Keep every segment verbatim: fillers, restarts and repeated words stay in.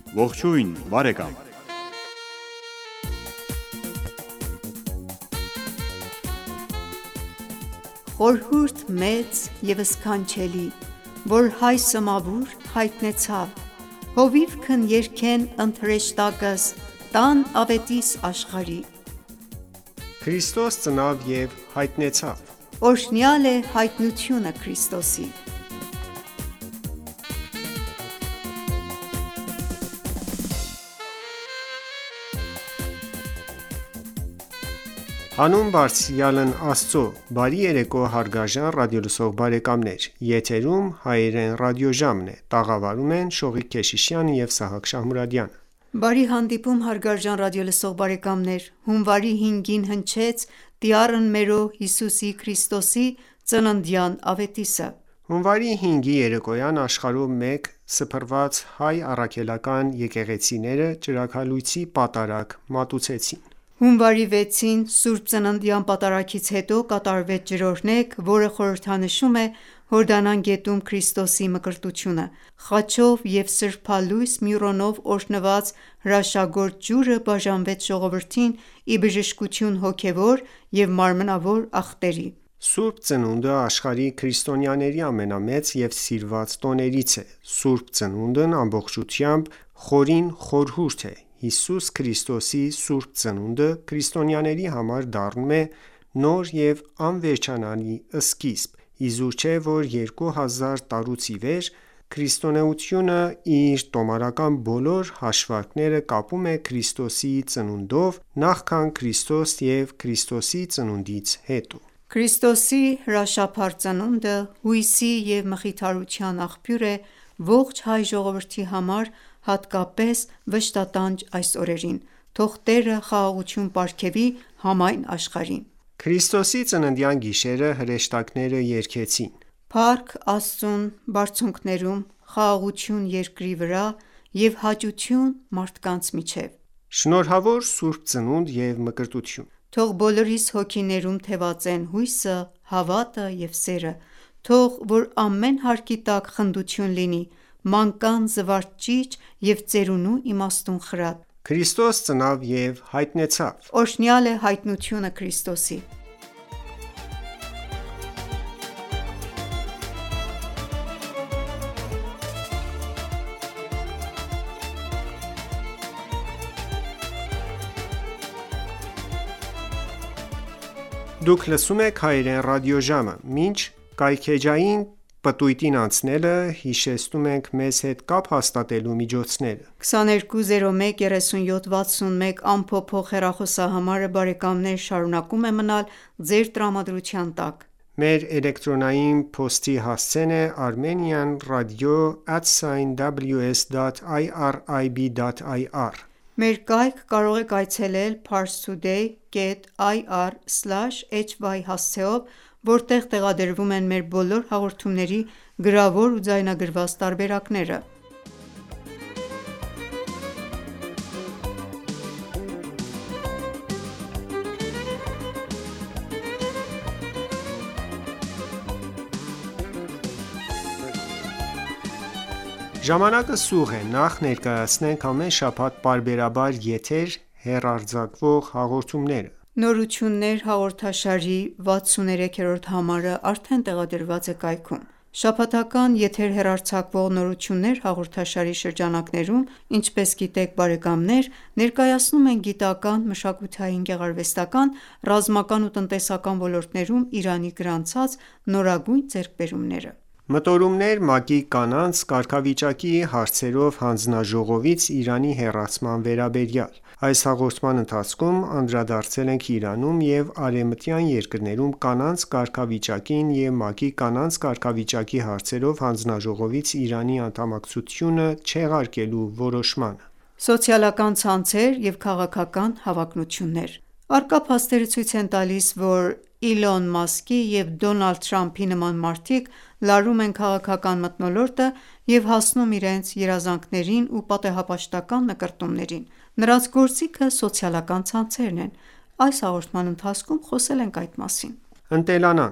Ողջույն, բարեկամ։ Խորհուրդ մեծ և սքանչելի, որ հայ սմավուր հայտնեցավ, հովիվքն երգեն ընթրեշտակս, տան ավետիս աշխարհի: Քրիստոս ծնավ և հայտնեցավ: Օրհնյալ է հայտնությունը Քրիստոսի: Հանուն Բարձրյալն Աստծո, բարի երեկո հարգարժան ռադիոլսող բարեկամներ: Եթերում հայերեն ռադիոժամն է: Տաղավարում են Շողիկ Քեշիշյանը և Սահակ Շահմուրադյանը: Բարի հանդիպում հարգարժան ռադիոլսող բարեկամներ: Հունվարի հինգին հնչեց Տյառն մերո Հիսուսի Քրիստոսի ծննդյան ավետիսը: Հունվարի հինգի երեկոյան աշխարհում մեկ սփռված հայ առաքելական եկեղեցիները ճրագալույցի պատարագ մատուցեցին: Հունվարի վեցին Սուրբ Ծննդյան պատարագից հետո կատարվեց ջրօրհնեք, որը խորհրդանշում է Հորդանան գետում Քրիստոսի մկրտությունը: Խաչով և սրբալույս մյուրոնով օրհնված հրաշագործ ջուրը բաժանվեց ժողովրդին ի բժշկություն հոգևոր և մարմնավոր ախտերի: Սուրբ Ծնունդը աշխարհի քրիստոնյաների ամենամեծ և սիրված տոներից է: Սուրբ Ծնունդն ամբողջությամբ խորին խորհուրդ է: Հիսուս Քրիստոսի Սուրբ Ծնունդը քրիստոնյաների համար դառնում է նոր և անվերջանալի սկիզբ: Իզուր չէ, որ երկու հազար տարուց ի վեր քրիստոնեությունը իր տոմարական բոլոր հաշվարկները կապում է Քրիստոսի ծնունդով, նախքան Քրիստոս և Քրիստոսի ծնունդից հետո: Քրիստոսի հրաշափառ ծնունդը հույսի և մխիթարության աղբյուր է ողջ հայ ժողովրդի համար, հատկապես վշտատանչ այս օրերին: Թող Տերը խաղաղություն պարգևի համայն աշխարհին: Քրիստոսի ծննդյան գիշերը հրեշտակները երգեցին. Փառք Աստծուն բարձունքներում, խաղաղություն երկրի վրա և հաճություն մարդկանց միջև: Շնորհավոր Սուրբ Ծնունդ և մկրտություն: Թող բոլորիս հոգիներում թևածեն հույսը, հավատը և սերը: Թող որ ամեն հարկի տակ խնդություն լինի, մանկան զվարթ ճիչ և ծերունու իմաստուն խրատ: Քրիստոս ծնավ և հայտնեցավ: Օրհնյալ է հայտնությունը Քրիստոսի: Դուք լսում եք հայերեն ռադիոժամը: Մինչ կայքէջային պտույտին անցնելը, հիշեցնում ենք մեզ հետ կապ հաստատելու միջոցները: քսաներկու զիրո մեկ երեսունյոթ վաթսունմեկ անփոփոխ հեռախոսահամարը շարունակում է մնալ ձեր տրամադրության տակ: Մեր էլեկտրոնային փոստի հասցեն է armenian radio at w s dot irib dot i r: Մեր կայք կարող եք այցելել parstoday dot i r slash h y հասցեով, որտեղ տեղադրվում են մեր բոլոր հաղորդումների գրավոր ու ձայնագրված տարբերակները: Ժամանակը սուղ է: Նախ ներկայացնենք ամեն շաբաթ պարբերաբար եթեր հեռարձակվող հաղորդումները: Նորություններ հաղորդաշարի վաթսուներեքերորդ համարը արդեն տեղադրված է կայքում: Շաբաթական եթեր հեռարձակվող «Նորություններ» հաղորդաշարի շրջանակներում, ինչպես գիտեք բարեկամներ, ներկայացնում ենք գիտական, մշակութային, գեղարվեստական, ռազմական ու տնտեսական ոլորտներում Իրանի գրանցած նորագույն ձեռքբերումները: Մտորումներ ՄԱԿ-ի Կանանց կարգավիճակի հարցերով հանձնաժողովից Իրանի հեռացման վերաբերյալ: Այս հաղորդման ընթացքում անդրադարձել ենք Իրանում և արևմտյան երկրներում կանանց կարգավիճակին և ՄԱԿ-ի Կանանց կարգավիճակի հարցերով հանձնաժողովից Իրանի անդամակցությունը չեղարկելու որոշմանը: Սոցիալական ցանցեր և քաղաքական հավակնություններ Առկա փաստերը ցույց են տալիս, որ Իլոն Մասկի և Դոնալդ Թրամփի նման մարդիկ լարում են քաղաքական մթնոլորտը և հասնում իրենց երազանքներին ու պատեհապաշտական նկրտումներին: Նրանց գործիքը սոցիալական ցանցերն են: Այս հաղորդման ընթացքում խոսել ենք այդ մասին: Ընտելանանք: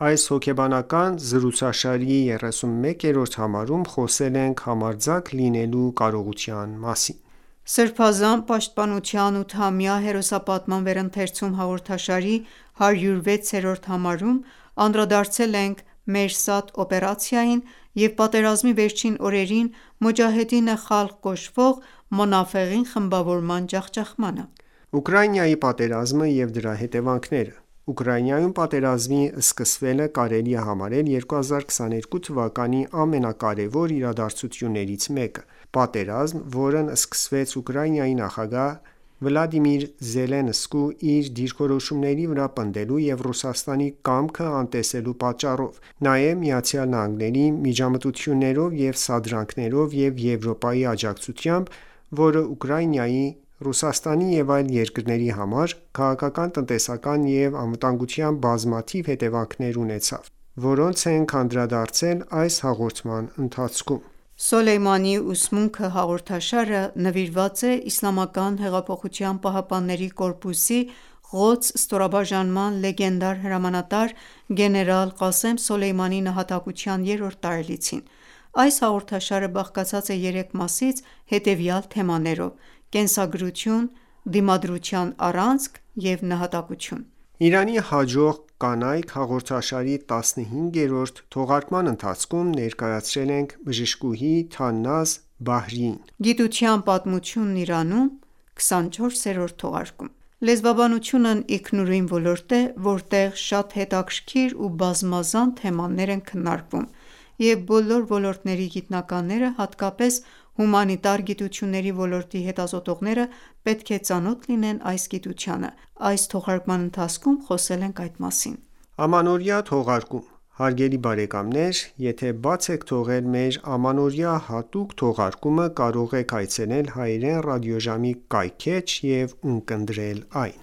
Այս հոգեբանական զրուցաշարի երեսունմեկերորդ համարում խոսել ենք համարձակ լինելու կարողության մասին։ Սրբազան պաշտպանության ութամյա հերոսապատման վերընթերցում հաղորդաշարի հարյուրվեցերորդ համարում անդրադարձել ենք Մերսադ օպերացիային և պատերազմի վերջին օրերին Մոջահեդին Խալղ կոչվող Մոնաֆեղին խմբավորման ջախջախմանը։ Ուկրաինայի պատերազմը և դրա հետևանքները Ուկրաինայում պատերազմի սկսվելը կարելի է համարել երկու հազար քսաներկու թվականի ամենակարևոր իրադարձություններից մեկը։ Պատերազմ, որն սկսվեց Ուկրաինայի նախագահ Վլադիմիր Զելենսկու իր դիրքորոշումների վրա պնդելու և Ռուսաստանի կամքը անտեսելու պատճառով, նաև ԱՄՆ-ի միջամտություններով և սադրանքներով և Եվրոպայի աջակցությամբ, որը Ուկրաինայի, Ռուսաստանի և այլ երկրների համար քաղաքական, տնտեսական և անվտանգության բազմաթիվ հետևանքներ ունեցավ, որոնց ենք անդրադարձել այս հաղորդման ընթացքում։ Սոլեյմանի ուսմունքը հաղորդաշարը նվիրված է Իսլամական հեղափոխության պահապանների կորպուսի Ղոդս ստորաբաժանման լեգենդար հրամանատար գեներալ Ղասեմ Սոլեյմանի նահատակության երրորդ տարելիցին։ Այս հաղորդաշարը բաղկացած է երեք մասից հետևյալ թեմաներով՝ կենսագրություն, դիմադրության առանցք և նահատակություն։ Իրանի հաջող կանայք հաղորդաշարի տասնհինգերորդ թողարկման ընթացքում ներկայացրել ենք բժշկուհի Թաննազ Բահրիին։ Գիտության պատմությունն Իրանում քսանչորսերորդ թողարկում։ Լեզվաբանությունն ինքնուրույն ոլորտ է, որտեղ շատ հետաքրքիր ու բազմազան թեմաներ են քննարկվում, և բոլոր ոլորտների գիտնականները, հատկապես հումանիտար գիտությունների ոլորտի հետազոտողները պետք է ծանոթ լինեն այս գիտությանը։ Այս թողարկման ընթացքում խոսել ենք այդ մասին։ Ամանորյա թողարկում Հարգելի բարեկամներ, եթե բաց եք թողել մեր ամանորյա հատուկ թողարկումը, կարող եք այցելել Հայերեն ռադիոժամի կայքէջ և ունկնդրել այն։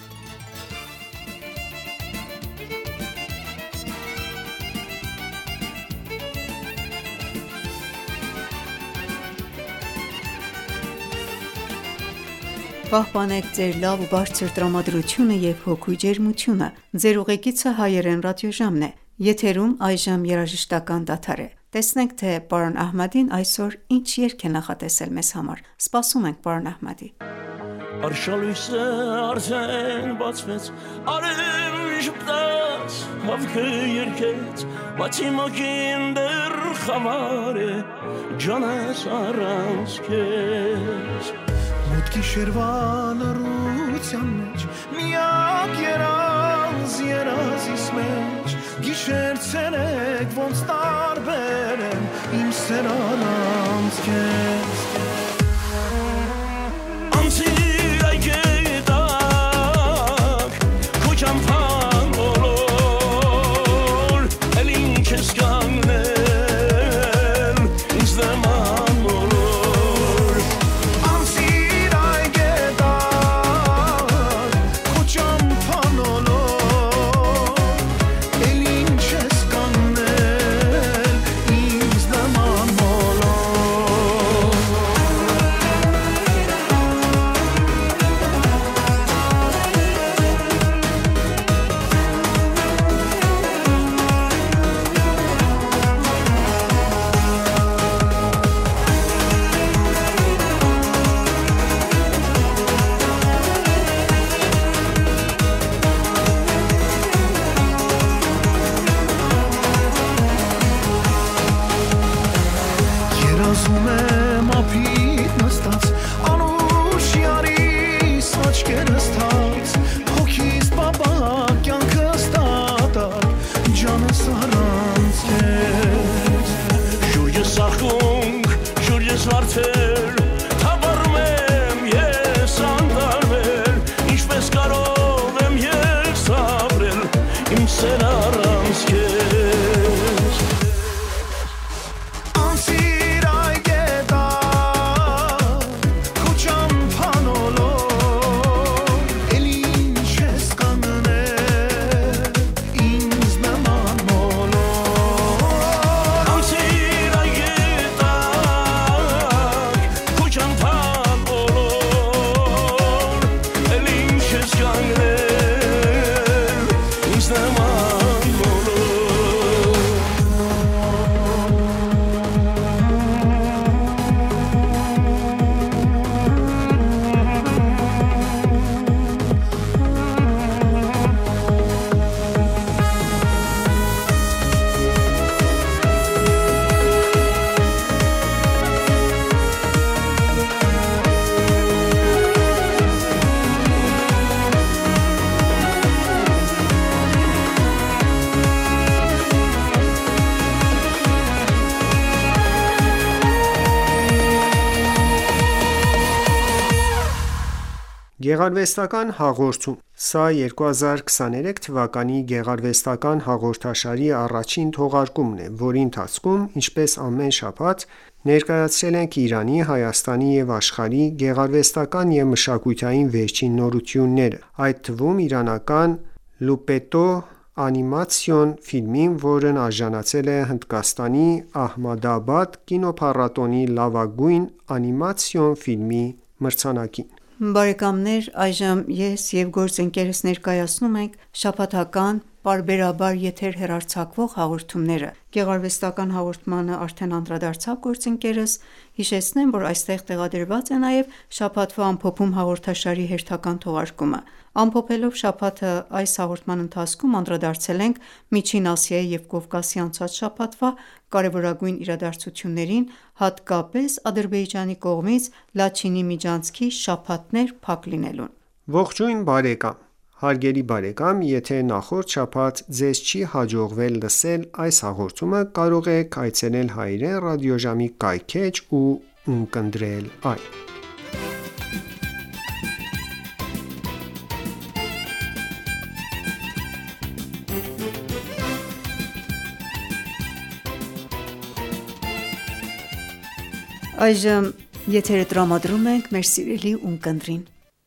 Պահպանեք ձեր լավ ու բարձր տրամադրությունը և հոգու ջերմությունը։ Ձեր ուղեկիցը Հայերեն ռադիոժամն է։ Եթերում այժմ երաժշտական դադար է։ Տեսնենք, թե պարոն Ահմադին այսօր ինչ երգ է նախատեսել մեզ համար։ Սպասում ենք պարոն Ահմադի։ Արշալույսը արդեն բացվեց, արև ժպտաց, հավքը երգեց, բացի մոգին դեռ խավար է, ջանս առանց քեզ։ Մութ գիշերվան լռության մեջ միակ երազ երազիս մեջ գիշեր ցերեկ ոնց տարբեր են իմ սեր առանց քեզ Անցիր այգետակ քո ճամփան բոլոր էլ ինչ ես կանգնել ինձ նման բոլոր Անցիր այգետակ քո ճամփան բոլոր էլ ինչ ես կանգնել ինձ նման բոլոր Գեղարվեստական հաղորդում Սա երկու հազար քսաներեք թվականի գեղարվեստական հաղորդաշարի առաջին թողարկումն է, որի ընթացքում, ինչպես ամեն շաբաթ, ներկայացրել ենք Իրանի, Հայաստանի և աշխարհի գեղարվեստական և մշակութային վերջին նորությունները, այդ թվում իրանական «Լուպետո» անիմացիոն ֆիլմին, որն արժանացել է Հնդկաստանի Ահմադաբադ կինոփառատոնի լավագույն անիմացիոն ֆիլմի մրցանակին։ Բարեկամներ, այժմ ես և գործընկերս ներկայացնում ենք շաբաթական պարբերաբար եթեր հեռարձակվող հաղորդումները։ Գեղարվեստական հաղորդմանը արդեն անդրադարձավ գործընկերս, հիշեցնեմ, որ այստեղ տեղադրված է նաև շաբաթվա ամփոփում հաղորդաշարի հերթական թողարկումը։ Ամփոփելով շաբաթը, այս հաղորդման ընթացքում անդրադարձել ենք Միջին Ասիայի և Կովկասի անցած շաբաթվա կարևորագույն իրադարձություններին, հատկապես Ադրբեջանի կողմից Լաչինի միջանցքի շաբաթներ փակ լինելուն։ Ողջույն բարեկամ, հարգելի բարեկամ, եթե նախորդ շաբաթ ձեզ չի հաջողվել լսել այս հաղորդումը, կարող եք այցելել Հայերեն ռադիոժամի կայքէջ ու ունկնդրել այն։ Այժմ եթերը տրամադրում ենք մեր սիրելի ունկնդրին։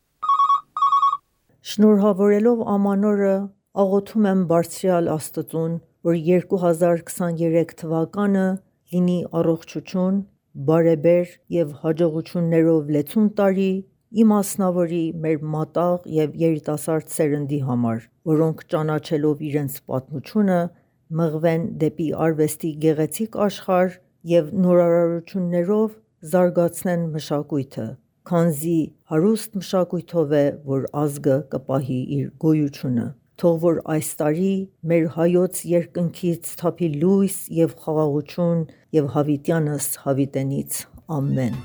Շնորհավորելով ամանորը, աղոթում եմ Բարձրյալ Աստծուն, որ երկու հազար քսաներեք թվականը լինի առողջություն, բարեբեր և հաջողություններով լեցուն տարի իմ մասնավորի, մեր մատաղ և երիտասարդ սերնդի համար, որոնք ճանաչելով իրենց պատմությունը մղվեն դեպի արվեստի գեղեցիկ աշխարհ և նորարարություններով զարգացնեն մշակույթը, քանզի հարուստ մշակույթով է, որ ազգը կպահի իր գոյությունը։ Թող որ այս տարի մեր հայոց երկնքից թափի լույս և խաղաղություն և հավիտյանս հավիտենից, ամեն։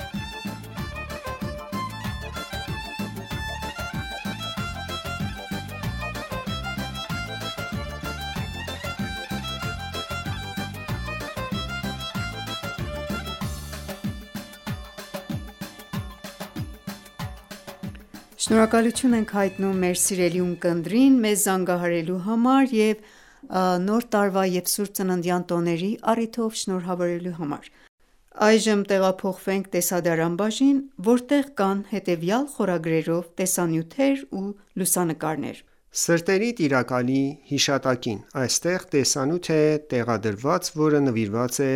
Շնորհակալություն ենք հայտնում մեր սիրելի ունկնդրին մեզ զանգահարելու համար և նոր տարվա և Սուրբ Ծննդյան տոների առիթով շնորհավորելու համար։ Այժմ տեղափոխվենք տեսադարան բաժին, որտեղ կան հետևյալ խորագրերով տեսանյութեր ու լուսանկարներ. Սրտերի տիրակալի հիշատակին այստեղ տեսանյութ է տեղադրված, որը նվիրված է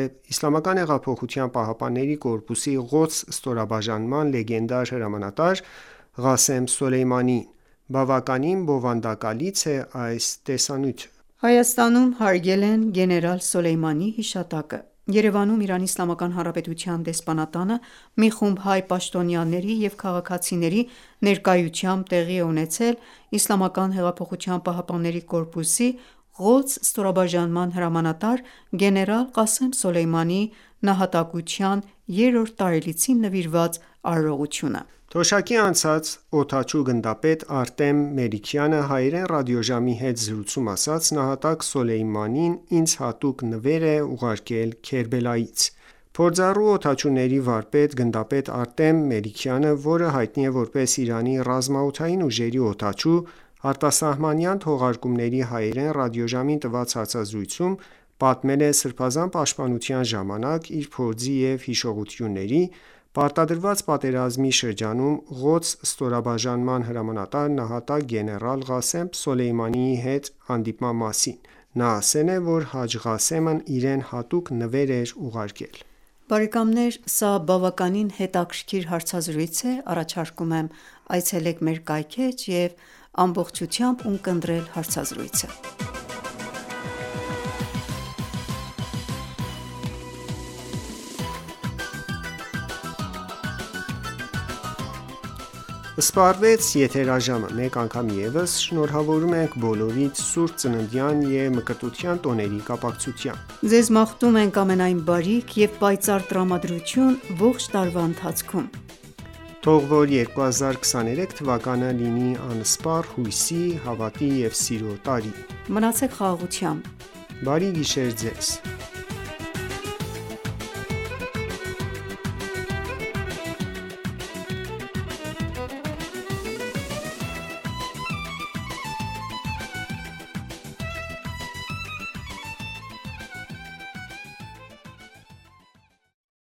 ԻՀՊԿ-ի Ղոդս ստորաբաժանման լեգենդար հրամանատար Ղասեմ Սոլեյմանիին։ Բավականին բովանդակալից է այս տեսանյութը։ Հայաստանում հարգել են գեներալ Սոլեյմանի հիշատակը։ Երևանում ԻԻՀ դեսպանատանը մի խումբ հայ պաշտոնյաների և քաղաքացիների ներկայությամբ տեղի է ունեցել ԻՀՊԿ-ի Ղոդս ստորաբաժանման հրամանատար գեներալ Ղասեմ Սոլեյմանի նահատակության երրորդ տարելիցին նվիրված արարողությունը։ Թոշակի անցած օդաչու գնդապետ Արտեմ Մելիքյանը Հայերեն ռադիոժամի հետ զրույցում ասաց. «Նահատակ Սոլեյմանին ինձ հատուկ նվեր է ուղարկել Քերբելայից»։ Փորձառու օդաչուների վարպետ գնդապետ Արտեմ Մելիքյանը, որը հայտնի է որպես Իրանի ռազմաօդային ուժերի օդաչու, արտասահմանյան թողարկումների Հայերեն ռադիոժամին տված հարցազրույցում պատմել է Սրբազան պաշտպանության ժամանակ իր փորձի և հիշողությունների, պարտադրված պատերազմի շրջանում Ղոդս ստորաբաժանման հրամանատար նահատակ գեներալ Ղասեմ Սոլեյմանիի հետ հանդիպման մասին։ Նա ասել է, որ Հաջ Ղասեմն իրեն հատուկ նվեր էր ուղարկել։ Բարեկամներ, սա բավականին հետաքրքիր հարցազրույց է, առաջարկում եմ այցելեք մեր կայքէջ և ամբողջությամբ ունկնդրել հարցազրույցը։ Սպառվեց եթերաժամը, մեկ անգամ ևս շնորհավորում ենք բոլորիդ Սուրբ Ծննդյան և Մկրտության տոների կապակցությամբ։ Ձեզ մաղթում ենք ամենայն բարիք և պայծառ տրամադրություն ողջ տարվա ընթացքում։ Թող որ երկու հազար քսաներեք թվականը լինի անսպառ հույսի, հավատի և սիրո տարի։ Մնացեք խաղաղությամբ։ Բարի գիշեր ձեզ։